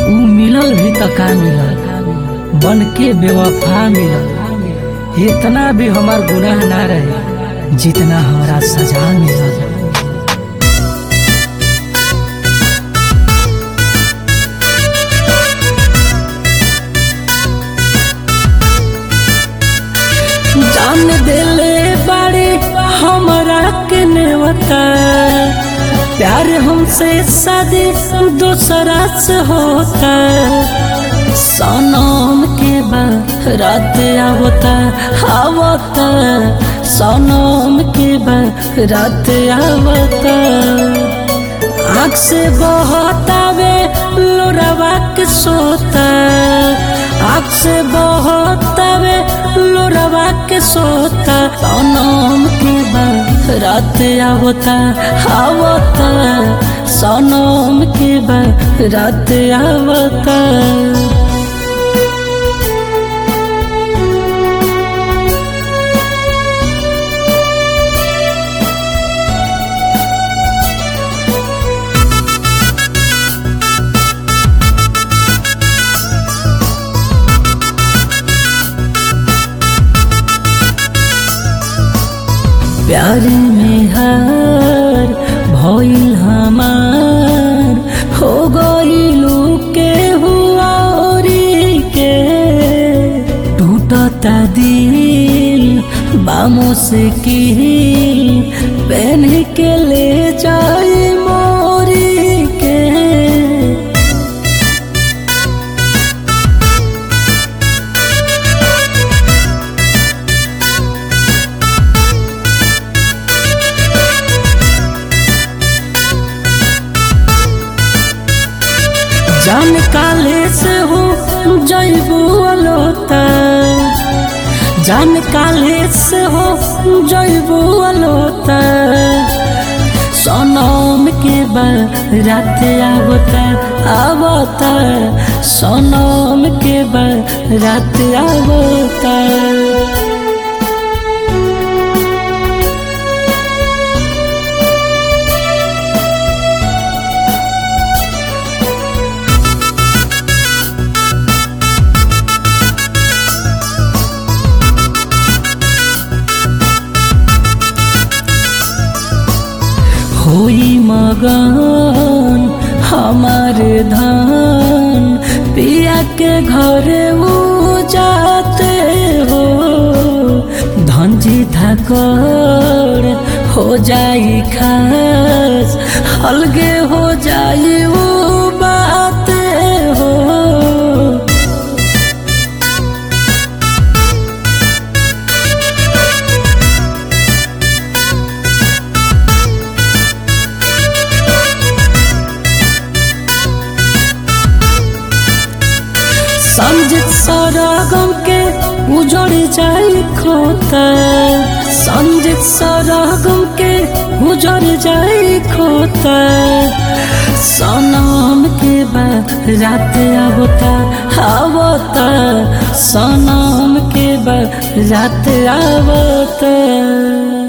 ऊ मिलल भी त का मिलल, बन के बेवफा मिलल। इतना भी हमार गुनाह ना रहे जितना हमारा सजा मिलल। जान दिले बाड़ी हमरा के नेवता, प्यार हमसे शादी दूसरा से होता। सनम के बारात आवता आवता, सनम के बारात आवता। आँख से बहतावे लोरावा के सोता, आँख से बहतावे लोरावा के सोता। सनम के बारात आवता आवता, सनम के बारात आवता। प्यार में हार भइल हमार, हो गइलू के हुआरी के। टूटता दिल बामों से किल, पहन के ले जाई मोरी के। जान काले से हो जैबू अलोता, जान काले से हो जैबू अलोता। सनम के बारात आवता आवता, सनम के बारात आवता। होई मगन हमारे धान, पिया के घरे वो जाते हो। धंजी धाकर हो जाई खास, अलगे हो जाई वो बाते हो। संजित सरगम के उजड़ जाई खोता, संजित सरगम के उजड़ जाई खोता। सनम के बारात आवता आवता, सनम के बारात आवता।